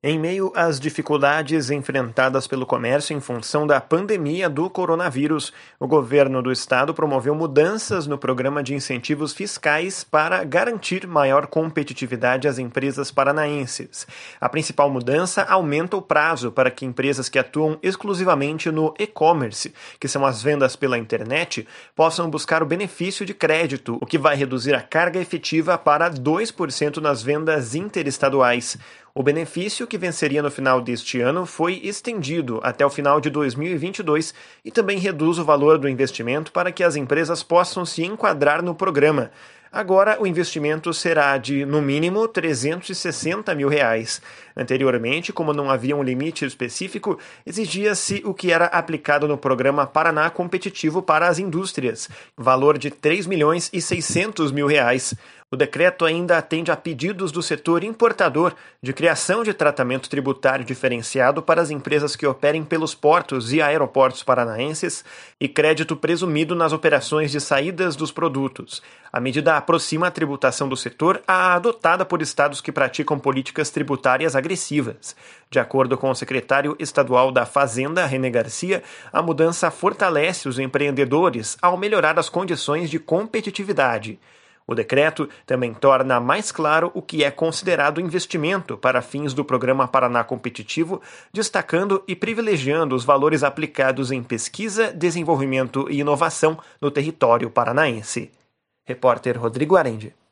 Em meio às dificuldades enfrentadas pelo comércio em função da pandemia do coronavírus, o governo do estado promoveu mudanças no programa de incentivos fiscais para garantir maior competitividade às empresas paranaenses. A principal mudança aumenta o prazo para que empresas que atuam exclusivamente no e-commerce, que são as vendas pela internet, possam buscar o benefício de crédito, o que vai reduzir a carga efetiva para 2% nas vendas interestaduais. O benefício, que venceria no final deste ano, foi estendido até o final de 2022 e também reduz o valor do investimento para que as empresas possam se enquadrar no programa. Agora, o investimento será de, no mínimo, R$ 360 mil. Anteriormente, como não havia um limite específico, exigia-se o que era aplicado no programa Paraná Competitivo para as Indústrias, valor de R$ 3.600.000. O decreto ainda atende a pedidos do setor importador de criação de tratamento tributário diferenciado para as empresas que operem pelos portos e aeroportos paranaenses e crédito presumido nas operações de saídas dos produtos. A medida aproxima a tributação do setor à adotada por estados que praticam políticas tributárias agressivas. De acordo com o secretário estadual da Fazenda, René Garcia, a mudança fortalece os empreendedores ao melhorar as condições de competitividade. O decreto também torna mais claro o que é considerado investimento para fins do Programa Paraná Competitivo, destacando e privilegiando os valores aplicados em pesquisa, desenvolvimento e inovação no território paranaense. Repórter Rodrigo Arendi.